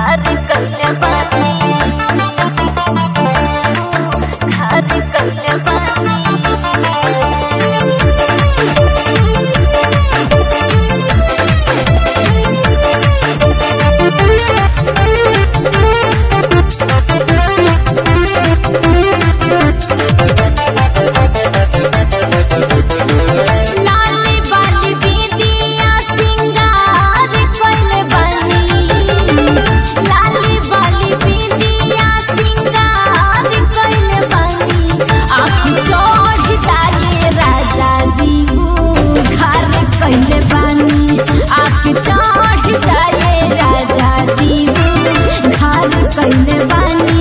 घर कल्याणी घर कल्याणी कइले बानी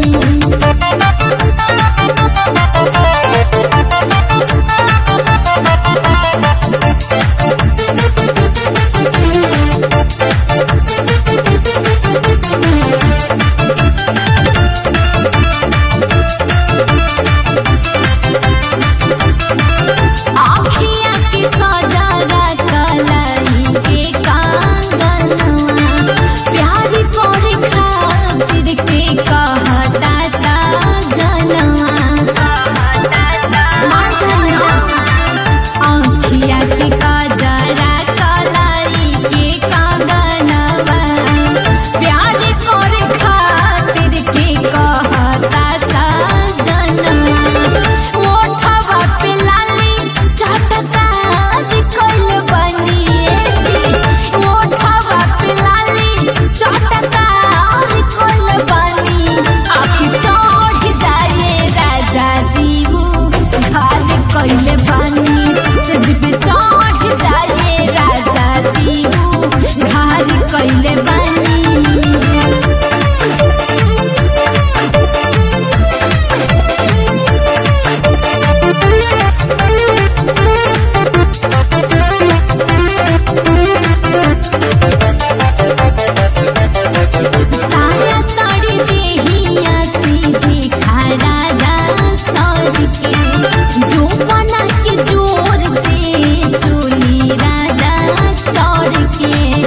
आँखिया के कजरा कलाई के कांगनवा प्यार करे खातिर के कहता सजनवा आँखिया के कजरा कलाई के कांगनवा प्यार करे खातिर के कहता सजनवा ओठवा पे लाली चटकार कइल बनिए जी ओठवा पे लाली चटकार कइल बनी आके चढ़ जाए राजा जीवू घर कइल बनी सिर पे चढ़ जाए राजा जीवू घर कइल बनी साया साड़ी देहिया सीधी खा राजा सर के जो बना के जोर से चोली राजा चढ़ के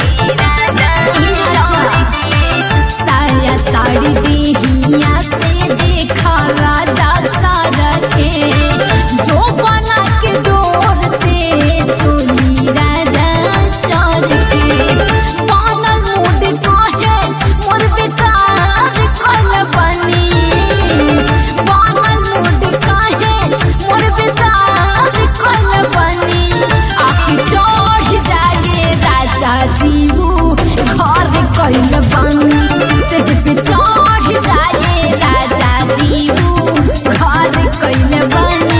साया साड़ी देहिया से देखा राजा सर के जो बना के जोर से चोली राजा चढ़ के बनल मूड काहे मोर बेकार कइल बनी बनल मूड काहे मोर बेकार कइल बनी आके चढ़ जाए राजा जीवू घर कइल बनी सेज पे चढ़ जाए राजा जीवू घर कइल बनी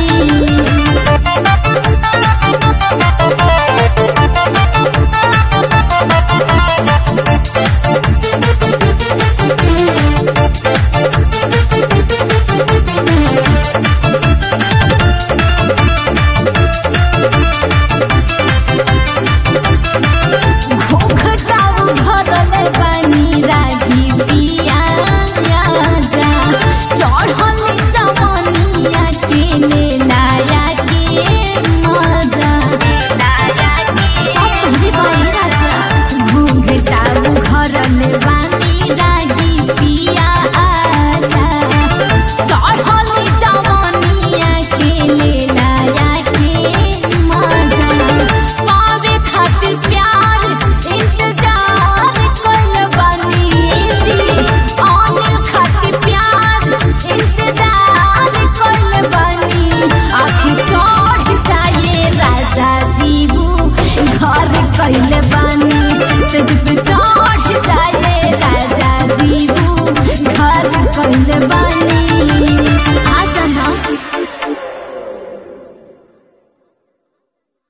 घोघटाऊ घरले बानी रागी पिया जा चढ़ल जवानिया के ले लाया के मजा सतरे बाई राजा घोघटाऊ घरले बानी रागी पिया आजा चढ़ल जवानिया के ले लाया के मजा पावे खातिर प्यार इंतजार कइल बनी जी आने खातिर प्यार इंतजार कइल बनी आके चढ़ जाए राजा जीवू घर कइल बनी सेज पे चढ़ जाए राजा जीवू घर कइल बनी आजा ना।